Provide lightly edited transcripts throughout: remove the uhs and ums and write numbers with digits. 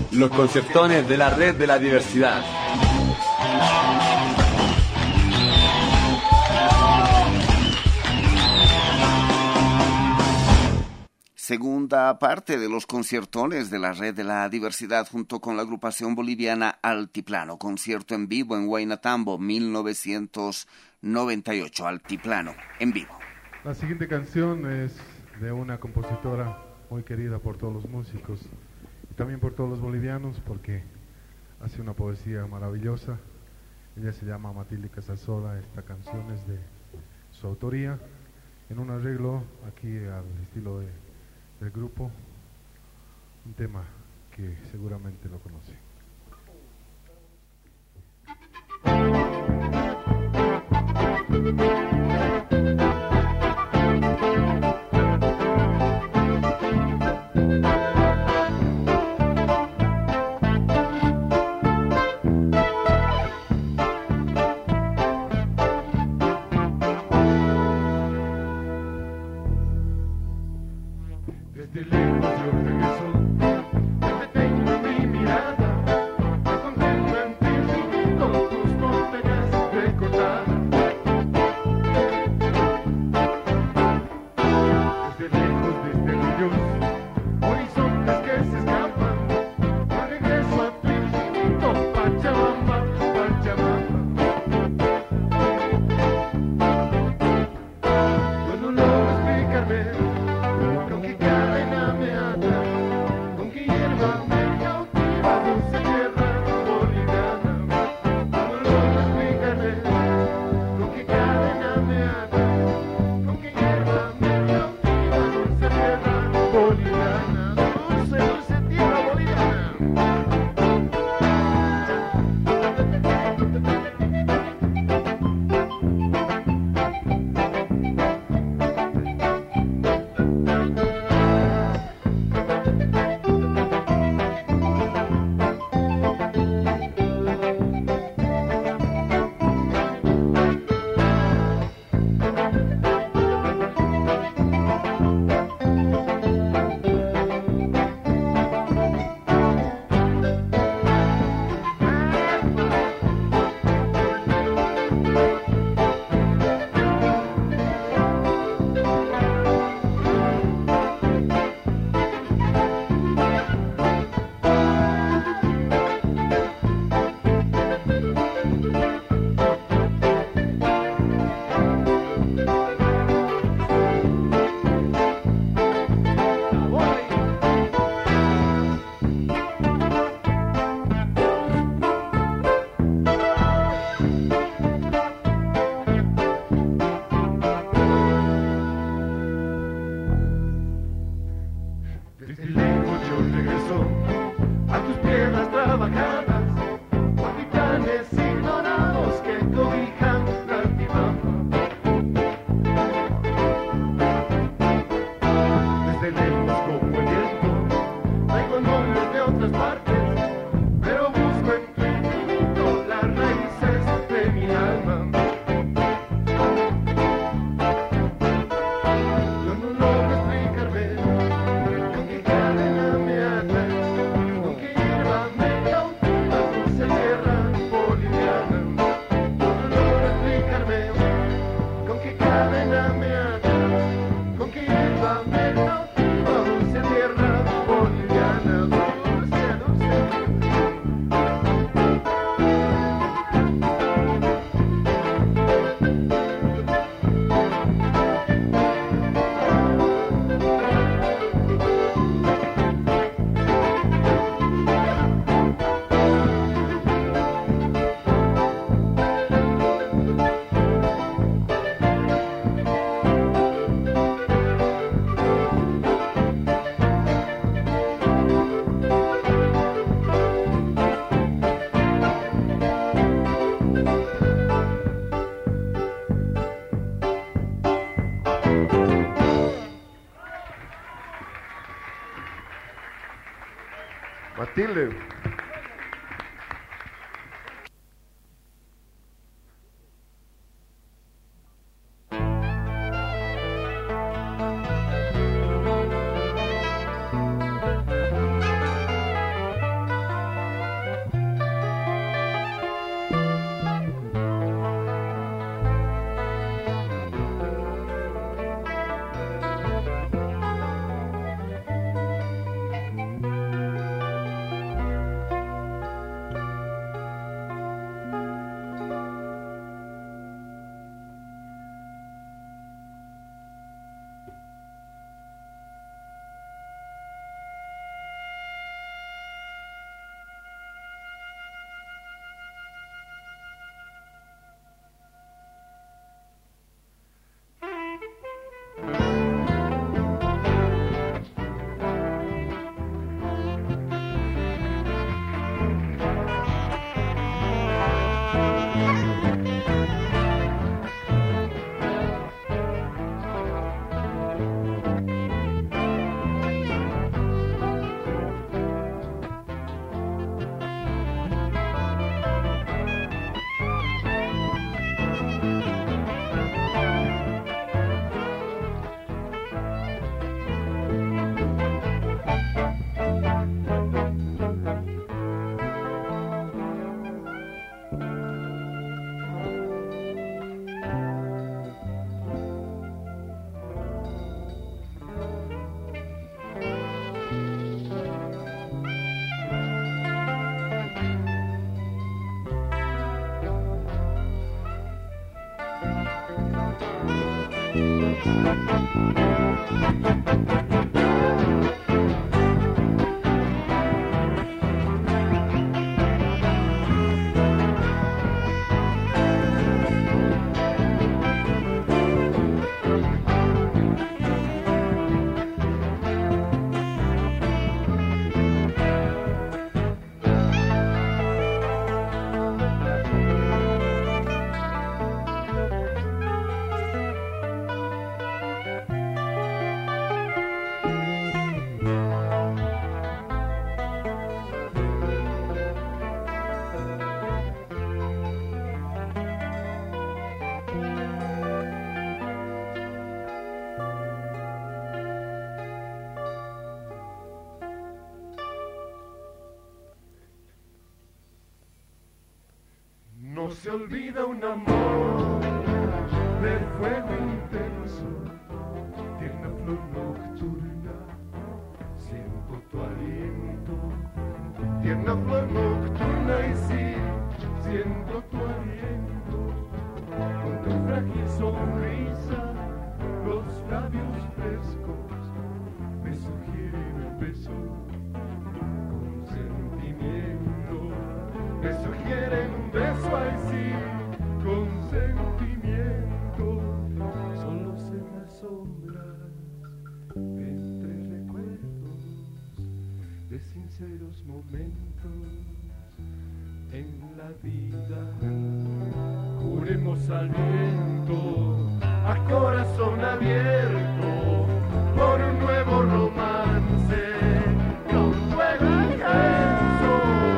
Los concertones de la Red de la Diversidad. Segunda parte de los conciertones de la Red de la Diversidad junto con la agrupación boliviana Altiplano. Concierto en vivo en Huaynatambo, 1998. Altiplano, en vivo. La siguiente canción es de una compositora muy querida por todos los músicos y también por todos los bolivianos porque hace una poesía maravillosa. Ella se llama Matilde Casasola. Esta canción es de su autoría en un arreglo aquí al estilo del grupo, un tema que seguramente lo conoce. Desde lejos yo regreso, te detengo mi mirada, me contemplo en ti con tus montañas recordadas. Desde lejos, desde lejos, horizontes que se escapan, yo regreso a tu infinito, Pachamama, Pachamama. Yo no logro explicarme con qué cadena me ata, con qué hierba me cautiva dulce tierra boliviana. No logro explicarme con qué cadena me ata, con qué hierba me cautiva dulce tierra boliviana. Dulce, dulce tierra boliviana. Desde lejos yo regreso a tus piedras trabajadas, capitanes ignorados que cobijan la altibamba. Desde lejos como el viento, traigo nombres de otras partes, pero busco en tu infinito las raíces de mi alma. Yo no logro explicarme con qué cadena me ata, con qué hierba me cautiva dulce tierra boliviana. Yo no logro explicarme con qué cadena me ata, con qué hierba me cautiva dulce tierra boliviana. Dulce, dulce. Matilde. No se olvida un amor de fuego intenso, tierna flor nocturna, siento tu aliento. Tierna flor nocturna y sí, siento tu aliento. Con tu frágil sonrisa, los labios frescos me sugieren un beso con sentimiento. Me sugieren un beso, ay sí, con sentimiento. Solos en las sombras, entre recuerdos de sinceros momentos en la vida. Juremos al viento, a corazón abierto, por un nuevo romance, con fuego intenso.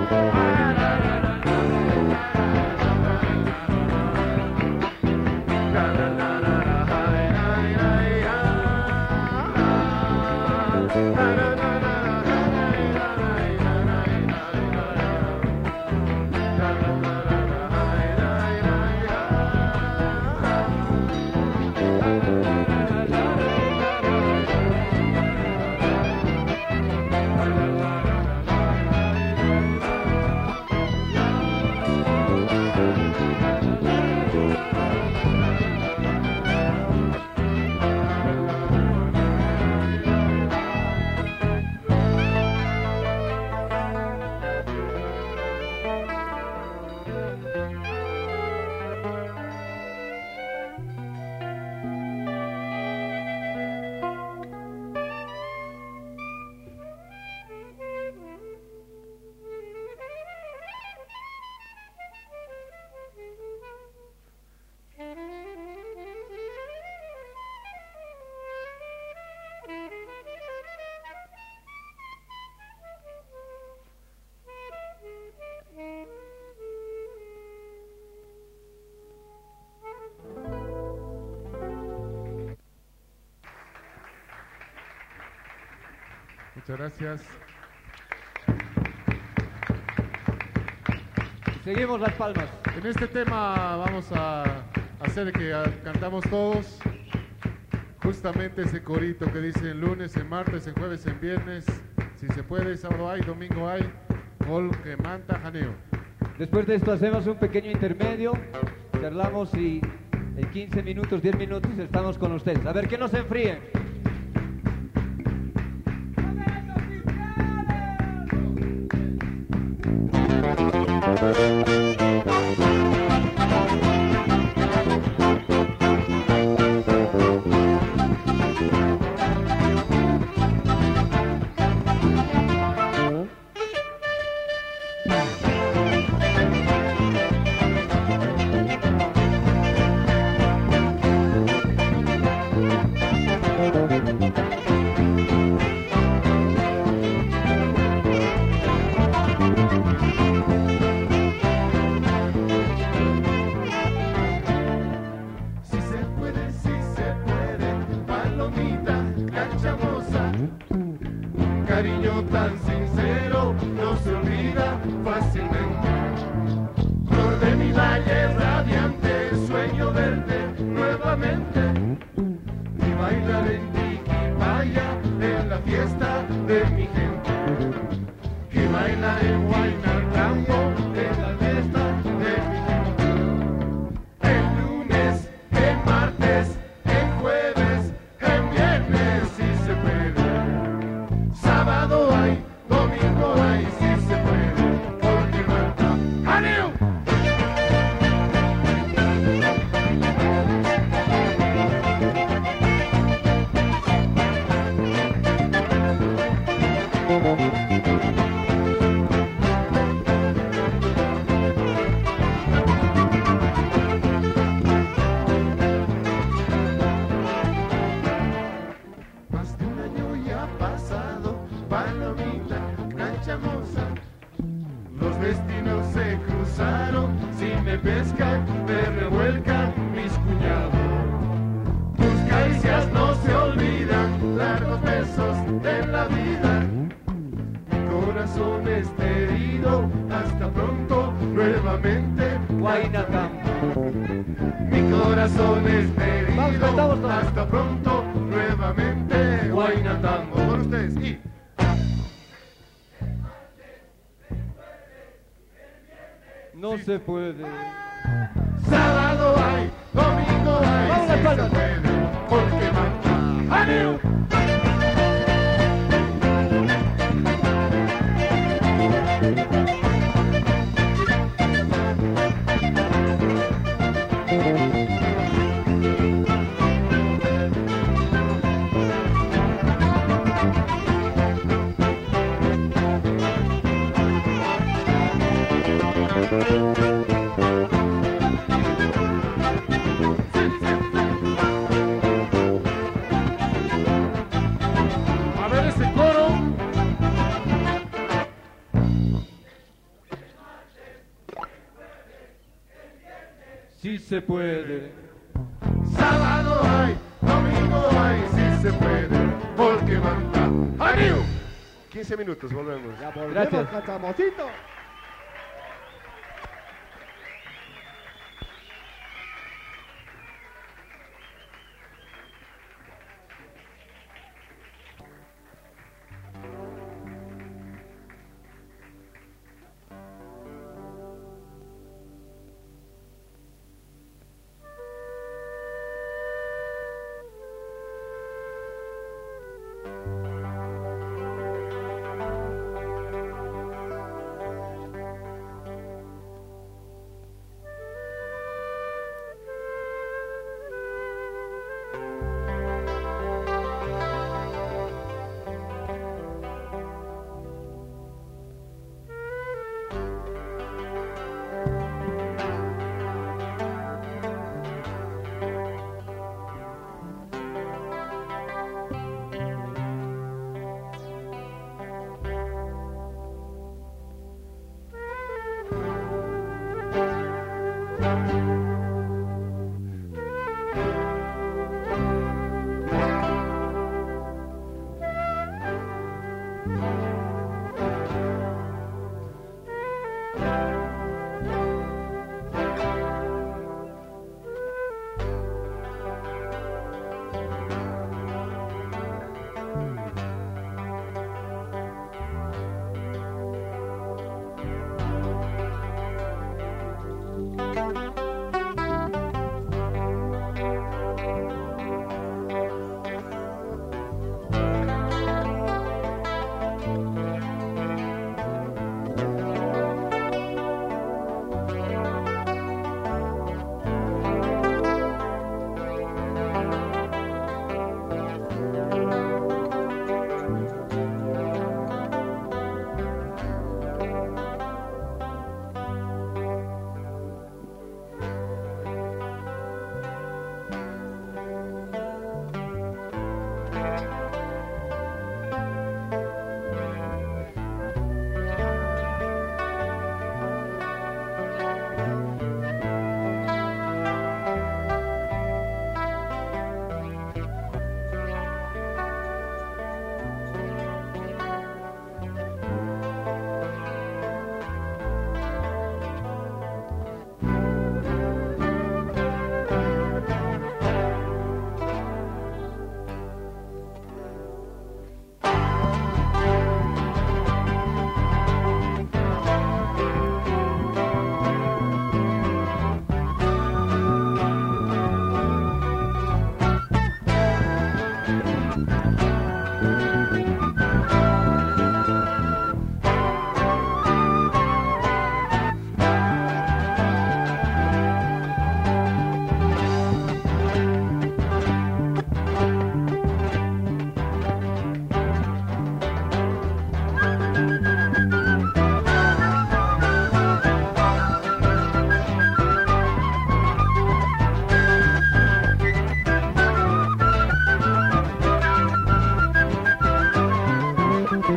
Muchas gracias. Seguimos las palmas. En este tema vamos a hacer que cantamos todos justamente ese corito que dice en lunes, en martes, en jueves, en viernes, si se puede, sábado hay, domingo hay, gol que manta janeo. Después de esto hacemos un pequeño intermedio, charlamos y en 15 minutos, 10 minutos estamos con ustedes. A ver, que no se enfríen. Cariño tan sincero no se olvida fácilmente. Flor de mi valle radiante, sueño verte nuevamente y bailar en Tiquipaya en la fiesta de mi gente. Y bailar en Huaynatambo en la fiesta de mi gente. El lunes, el martes, el jueves, Más de un año ya ha pasado, Palomita, una chamosa. Los destinos se cruzaron, si me pescan, me revuelcan mis cuñados. Tus caricias no se olvidan, largos besos de la vida. Mi corazón está herido, hasta pronto, nuevamente, Guaynacán. mi corazón está herido, Vamos, cantamos todos. hasta pronto, nuevamente, Guaynatambo. Con ustedes, y... No se puede. Sábado hay, domingo hay, Vamos, si las se palmas. puede, porque manda. ¡Ánimo! A ver ese coro. Sí se puede. Sábado hay, domingo hay, si se puede, porque manda. ¡Ánimo! 15 minutos, volvemos. Gracias. Cachamocito.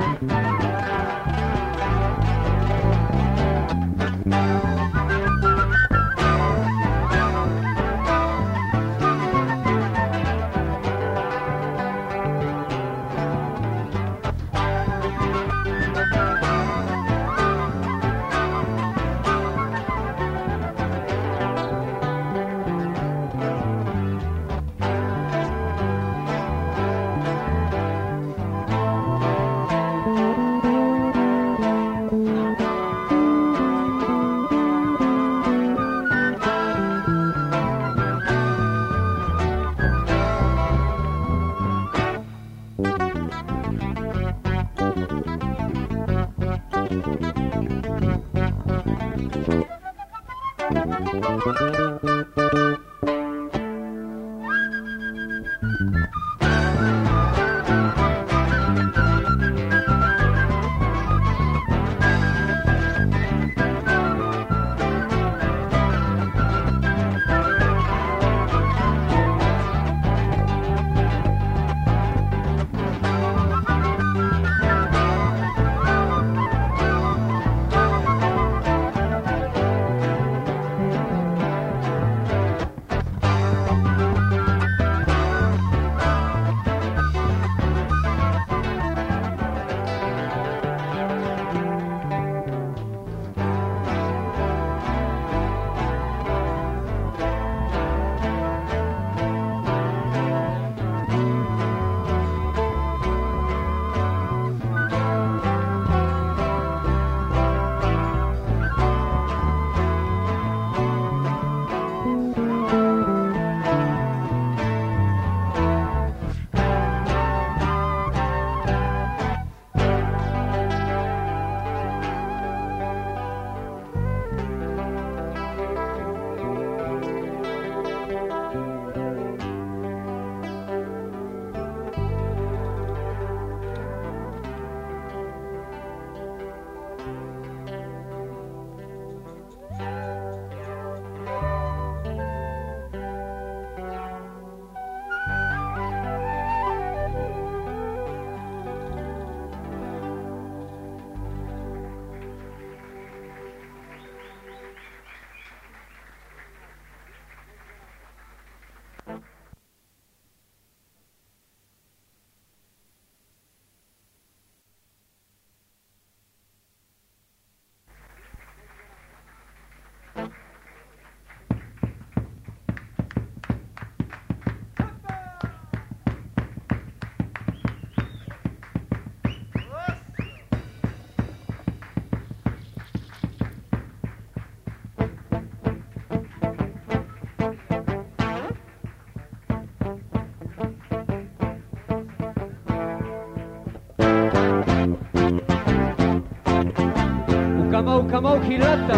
Ukamau Hirata.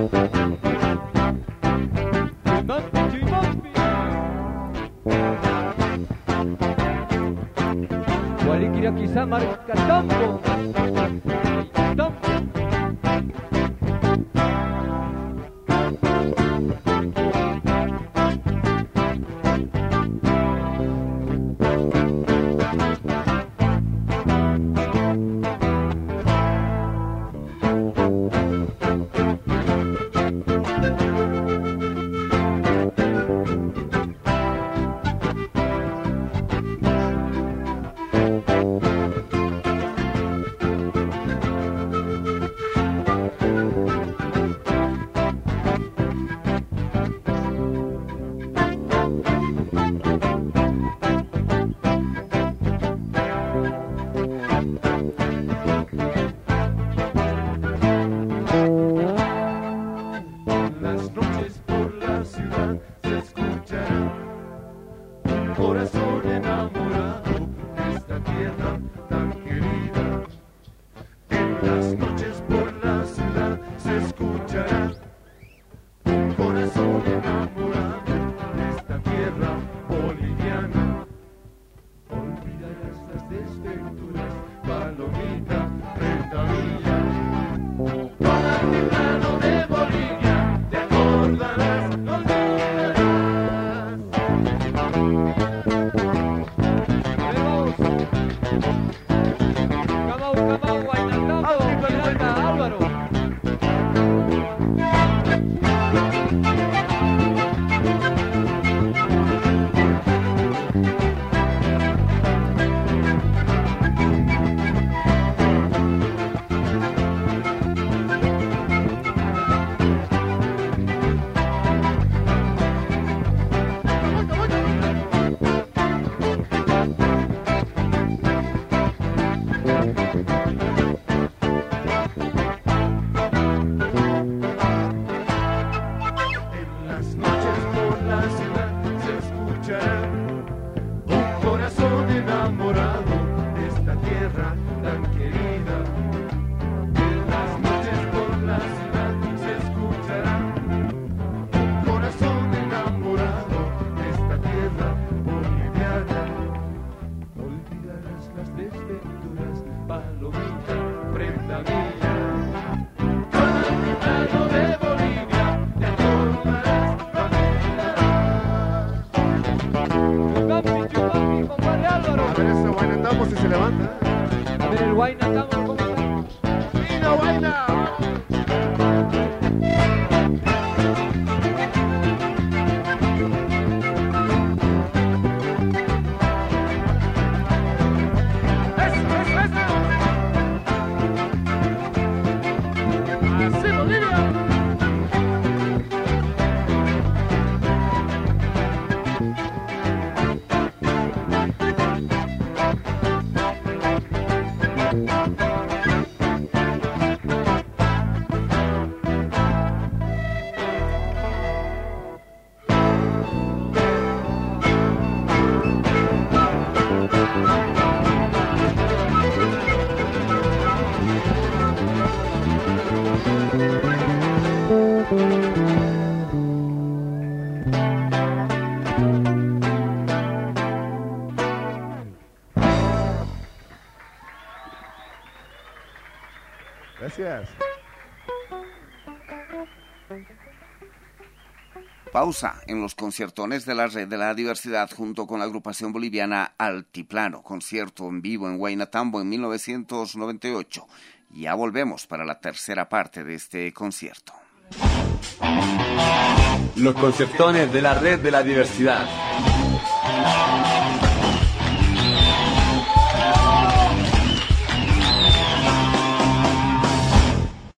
Walikira quizá marca tambo. Corazón enamorado de esta tierra tan querida. En las noches por la ciudad se escuchará un corazón enamorado de esta tierra boliviana. Olvidarás las desventuras, palomita, ventanilla. Para el altiplano de Bolivia te acordarás, no olvidarás. Come on. la mía. Con Altiplano de Bolivia te acordarás, familia. Chupapi, compadre Álvaro. A ver ese guaynatamo si se levanta. A ver el guaynatamo, ¿cómo está? ¡Vino, guayna! ¡Así, Bolivia! Gracias. Pausa en los conciertones de la Red de la Diversidad junto con la agrupación boliviana Altiplano, concierto en vivo en Guaynatambo en 1998. Ya volvemos para la tercera parte de este concierto. Los conciertones de la Red de la Diversidad.